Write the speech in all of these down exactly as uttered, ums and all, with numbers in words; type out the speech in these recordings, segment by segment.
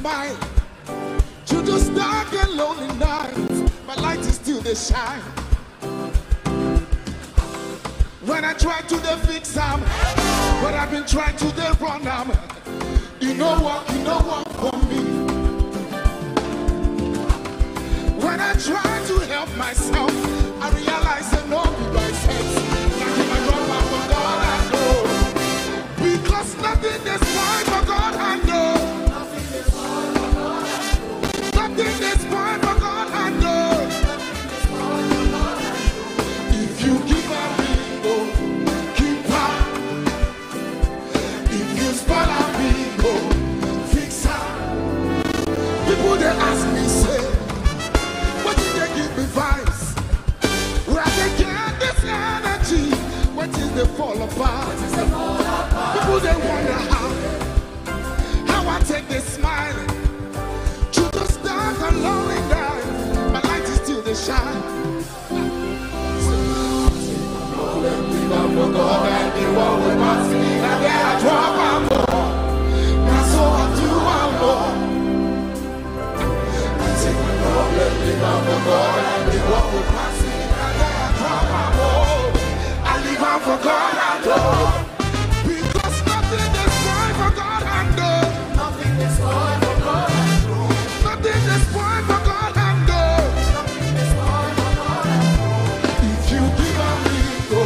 smile. Through those dark and lonely nights, my light is still the shine. When I try to the fix them, but I've been trying to the run them. You know what, you know what for me. When I try to help myself, I realize I know me by sense. Like if I drop out for God, I know. Because nothing is fine for God, I know. Nothing is fine for God, I know. Nothing is fine for God, I know. If you give up, keep up. If you spoil a people, fix up. People they ask me, say, what did they give me vibes? Where they get this energy? What is the fall apart? People they wonder how, how I take this smiling. Through the stars and lonely night, my light is still the shine. For God and the world will pass me, and then I drop my more. That's all I do, I'm more. I take my problem, live out for God and the world will pass me, and then I drop my more. I live out for God and Lord. Because nothing is fine for God and Lord. Nothing is fine for God and Lord. Nothing is fine for God and Lord. Nothing is fine for God and Lord. If you give up me, go.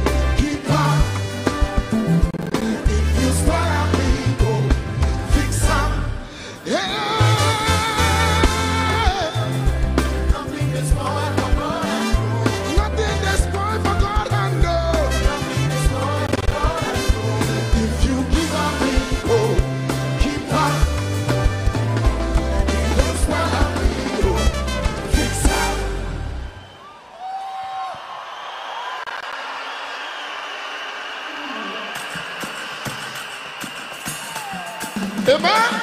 Amen.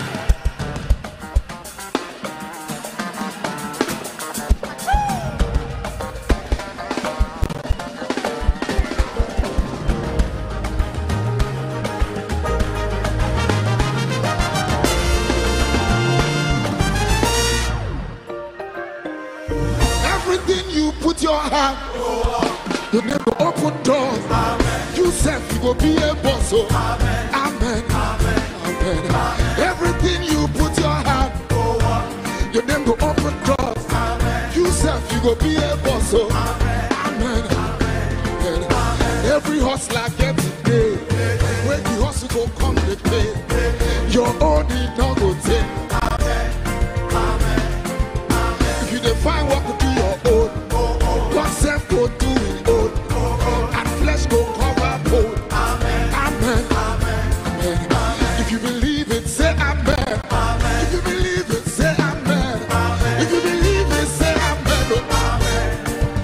Everything you put your hand, you never open doors. Amen. You said you go be a boss. So. Amen. Amen. Amen. Everything you put your hand, your name go open doors. Amen. You self, you go be a boss. So. Amen. Amen. Amen. Amen. Every hustler gets it paid. When the hustle go come the pay, your own need not go take. Amen. Amen. Amen. If you define what to do your own, God self go do it own, and flesh go cover bone. Amen. Amen. If you believe it, say amen. Amen. If you believe it, say amen. Amen. If you believe it, say amen. Amen.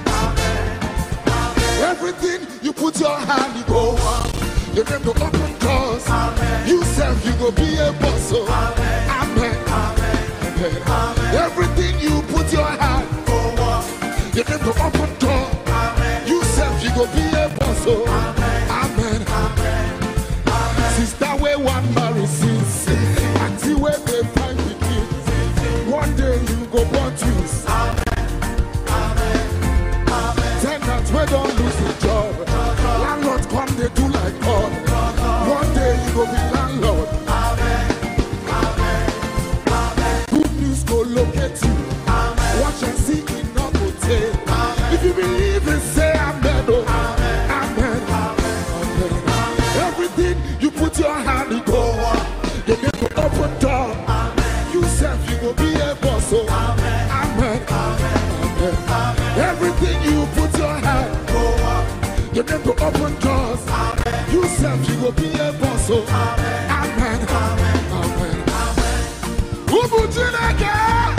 Amen. Everything you put your hand, you go on. Your name go open doors. Amen. You self, you go be a boss. So. Amen. Amen. Amen. Amen. Everything you put your hand, go on. Your name go open door. Amen. You self, you go be a boss. So. Amen. Amen. Amen. Sister, where one marry sis, until where they find the kids. One day you go born twins. Amen. Amen. Amen. Tenants where don't lose the job. Landlord come they do like God. One day you go be landlord. Amen. Amen. Amen. Good news go locate you. Amen. Watch and see it not go take. If you believe it, say amen. Oh. Amen. Amen. Amen. Amen. Everything you put your hand, you go on. You get to open door. Amen. You self, you go be a boss. So. Amen. Amen. Amen. Amen. Everything you put your hand, go on. You get to open doors. Amen. You self, you go be a boss. So. Amen. Amen. Amen. Amen. Who put you again?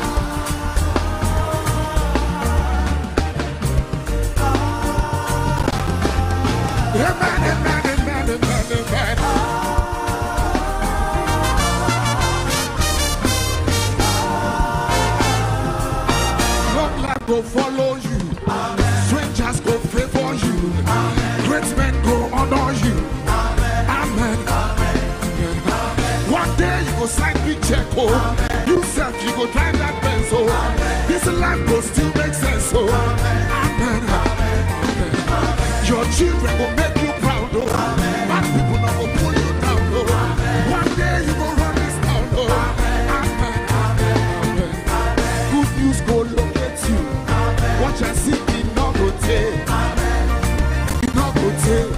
Amen. Amen. Amen. Amen. Amen. Go follow you. Amen. Strangers go favor you. Amen. Great men go honor you. Amen. check, oh. You self, you go drive that Benz, oh. This life will still make sense, oh. Amen. Amen. Your children will make you proud, oh. Bad people not go pull you down, oh. One day you go run this town, oh. Amen. Amen. Good news go locate you. Watch and see, it not go take. It not go take.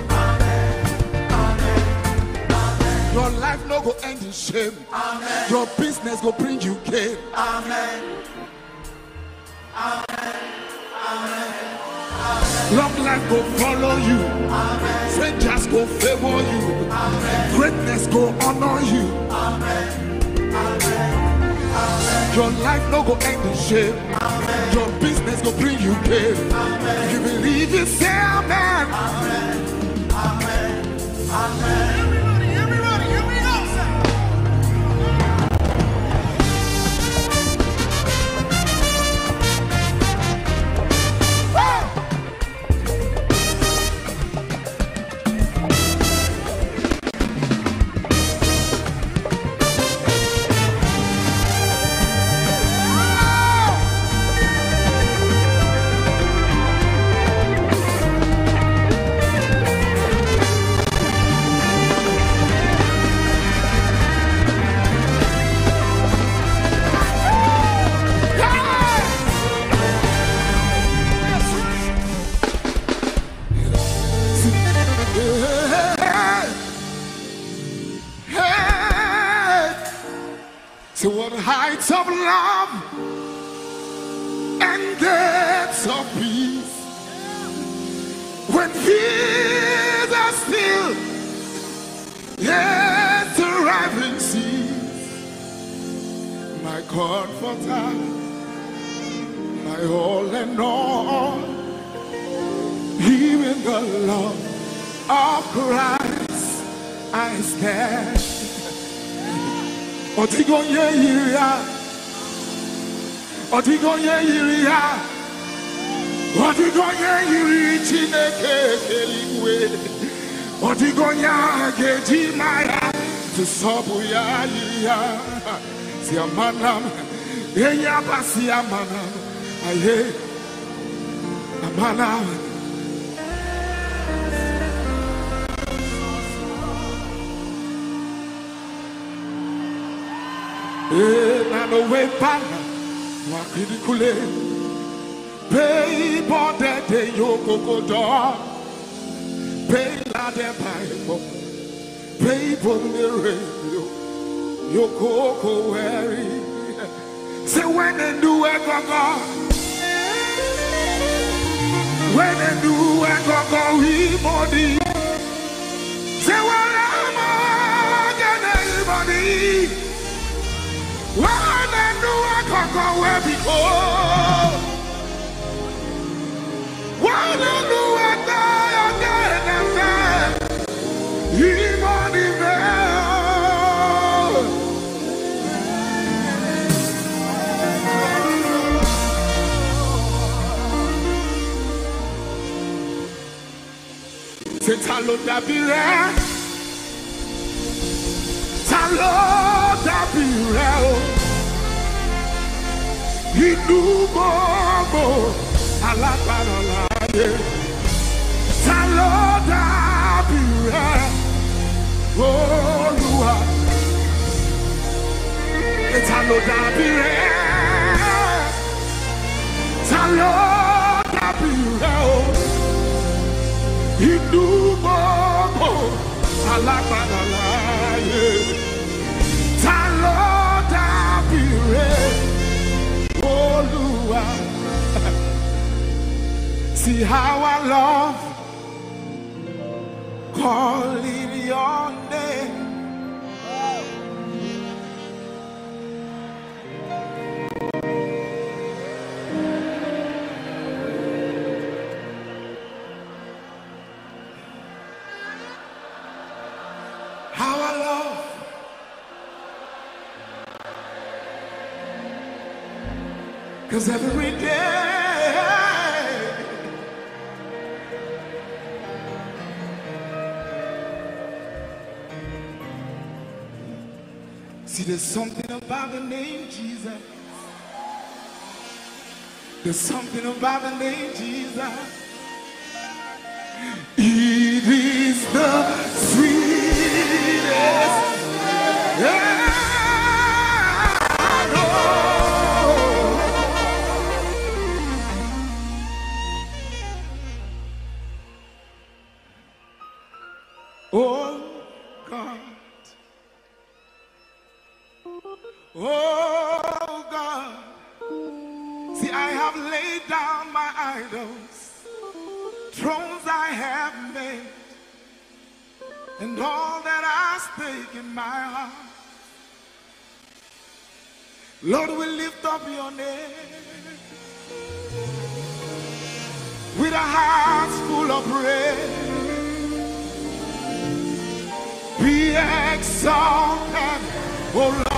Your life no go end in shame. Amen. Your business go bring you gain. Amen. Amen. Amen. Long life go follow you. Amen. Strangers go favor you. Amen. Greatness go honor you. Amen. Amen. Your life no go end in shame. Amen. Your business go bring you gain. Amen. If you believe it, say amen. Amen. Amen. Amen. To what heights of love and depths of peace, when fears are still, yet arriving seas, my comforter, my all and all, even the love of Christ I stand. Otigo ye yiria, Otigo ye yiria, Otigo ye yiri chineke keliwe, Otigo ya geji maya, to sobu ya yiria, si amanam, eya basi amanam, aye, amanam. Nano we pana wakidi kule pay bode de yoko kodo pay la de bible pay bonde radio yoko ko weary say when they do a go go when they do a go go we body say when I'm gonna anybody. When I do I can't go where before. When I do I die again and then even in there. Say talo dabire, talo. Idu bobo alapara laye Taloda bire Olúwa Taloda bire Taloda bire Idu bobo alapara laye Taloda bire Olúwa. See how I love calling your name. How I love cause every day See, there's something about the name Jesus. There's something about the name Jesus. It is the sweetest. Yeah. Oh God, oh God, see, I have laid down my idols, thrones I have made, and all that I stake in my heart. Lord, we lift up your name with a heart full of praise. Be exalted, oh Lord.